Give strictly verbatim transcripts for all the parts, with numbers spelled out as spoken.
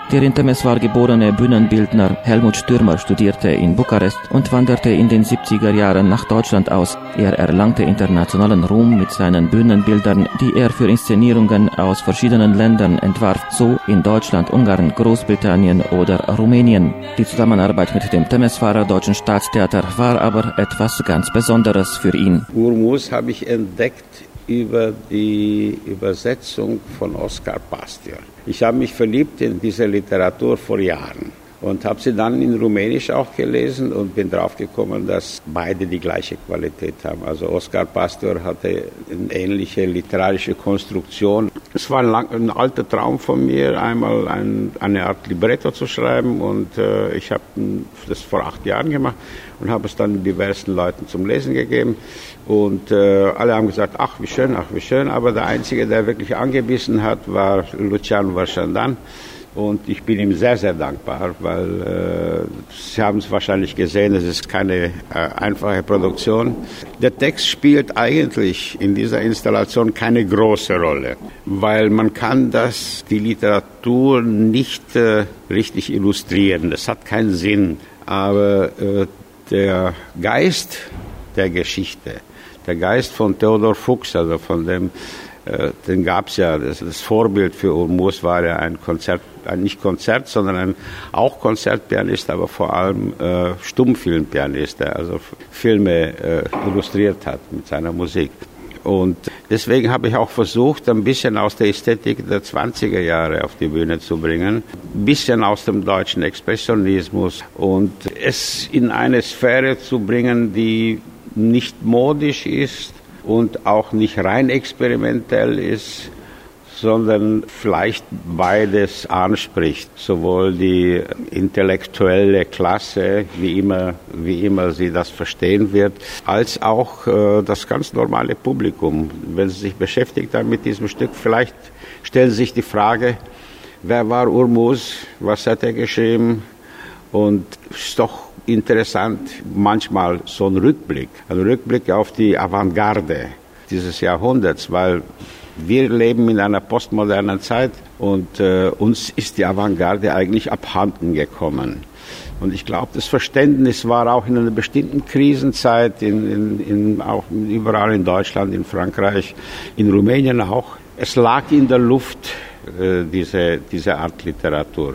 Der in Temeswar geborene Bühnenbildner Helmut Stürmer studierte in Bukarest und wanderte in den siebziger Jahren nach Deutschland aus. Er erlangte internationalen Ruhm mit seinen Bühnenbildern, die er für Inszenierungen aus verschiedenen Ländern entwarf, so in Deutschland, Ungarn, Großbritannien oder Rumänien. Die Zusammenarbeit mit dem Temeswarer Deutschen Staatstheater war aber etwas ganz Besonderes für ihn. Urmus habe ich entdeckt über die Übersetzung von Oskar Pastior. Ich habe mich verliebt in diese Literatur vor Jahren und habe sie dann in Rumänisch auch gelesen und bin draufgekommen, dass beide die gleiche Qualität haben. Also Oskar Pastior hatte eine ähnliche literarische Konstruktion. Es war ein, lang, ein alter Traum von mir, einmal ein, eine Art Libretto zu schreiben, und äh, ich habe das vor acht Jahren gemacht und habe es dann diversen Leuten zum Lesen gegeben. Und äh, alle haben gesagt, ach wie schön, ach wie schön, aber der Einzige, der wirklich angebissen hat, war Lucian Varșandan. Und ich bin ihm sehr, sehr dankbar, weil äh, Sie haben es wahrscheinlich gesehen, es ist keine äh, einfache Produktion. Der Text spielt eigentlich in dieser Installation keine große Rolle, weil man kann das, die Literatur nicht äh, richtig illustrieren. Das hat keinen Sinn. Aber äh, der Geist der Geschichte, der Geist von Theodor Fuchs, also von dem, äh, den gab es ja, das, das Vorbild für Urmus war ja ein Konzert, ein nicht Konzert, sondern ein auch Konzertpianist, aber vor allem äh, Stummfilmpianist, der also Filme äh, illustriert hat mit seiner Musik. Und deswegen habe ich auch versucht, ein bisschen aus der Ästhetik der zwanziger Jahre auf die Bühne zu bringen, ein bisschen aus dem deutschen Expressionismus und es in eine Sphäre zu bringen, die nicht modisch ist und auch nicht rein experimentell ist, sondern vielleicht beides anspricht, sowohl die intellektuelle Klasse, wie immer, wie immer sie das verstehen wird, als auch äh, das ganz normale Publikum. Wenn Sie sich beschäftigt haben mit diesem Stück, vielleicht stellen Sie sich die Frage, wer war Urmus, was hat er geschrieben? Und es ist doch interessant, manchmal so ein Rückblick, ein Rückblick auf die Avantgarde dieses Jahrhunderts, weil wir leben in einer postmodernen Zeit und äh, uns ist die Avantgarde eigentlich abhanden gekommen. Und ich glaube, das Verständnis war auch in einer bestimmten Krisenzeit, in, in, in, auch überall in Deutschland, in Frankreich, in Rumänien auch. Es lag in der Luft, äh, diese, diese Art Literatur.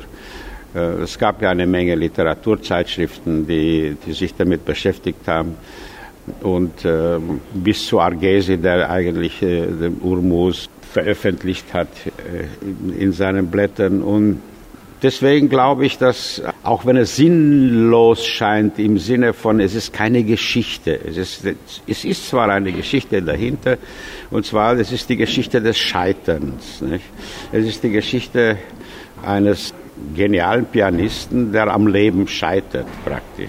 Äh, es gab ja eine Menge Literaturzeitschriften, die, die sich damit beschäftigt haben. Und äh, bis zu Argesi, der eigentlich äh, den Urmus veröffentlicht hat äh, in, in seinen Blättern. Und deswegen glaube ich, dass, auch wenn es sinnlos scheint, im Sinne von, es ist keine Geschichte, es ist, es ist zwar eine Geschichte dahinter, und zwar, es ist die Geschichte des Scheiterns, nicht? Es ist die Geschichte eines genialen Pianisten, der am Leben scheitert praktisch.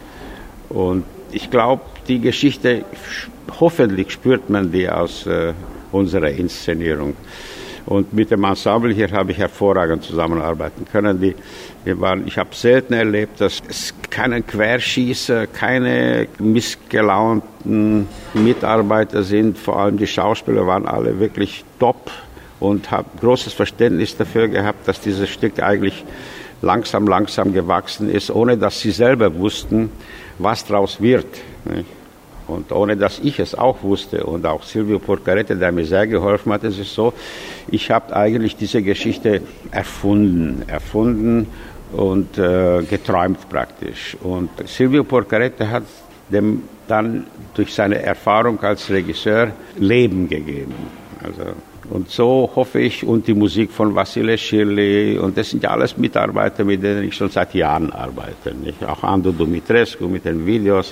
Und ich glaube, die Geschichte, hoffentlich spürt man die aus äh, unserer Inszenierung. Und mit dem Ensemble hier habe ich hervorragend zusammenarbeiten können. Die, wir waren, ich habe selten erlebt, dass es keine Querschießer, keine missgelaunten Mitarbeiter sind. Vor allem die Schauspieler waren alle wirklich top und habe großes Verständnis dafür gehabt, dass dieses Stück eigentlich langsam, langsam gewachsen ist, ohne dass sie selber wussten, was daraus wird. Nicht? Und ohne dass ich es auch wusste und auch Silvio Porcarete, der mir sehr geholfen hat, es ist so, ich habe eigentlich diese Geschichte erfunden, erfunden und äh, geträumt praktisch. Und Silvio Porcarete hat dem dann durch seine Erfahrung als Regisseur Leben gegeben. Also, und so hoffe ich, und die Musik von Vasile Șirli, und das sind ja alles Mitarbeiter, mit denen ich schon seit Jahren arbeite. Nicht? Auch Ando Dumitrescu mit den Videos.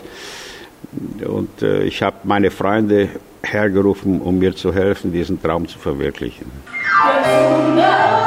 Und äh, ich habe meine Freunde hergerufen, um mir zu helfen, diesen Traum zu verwirklichen.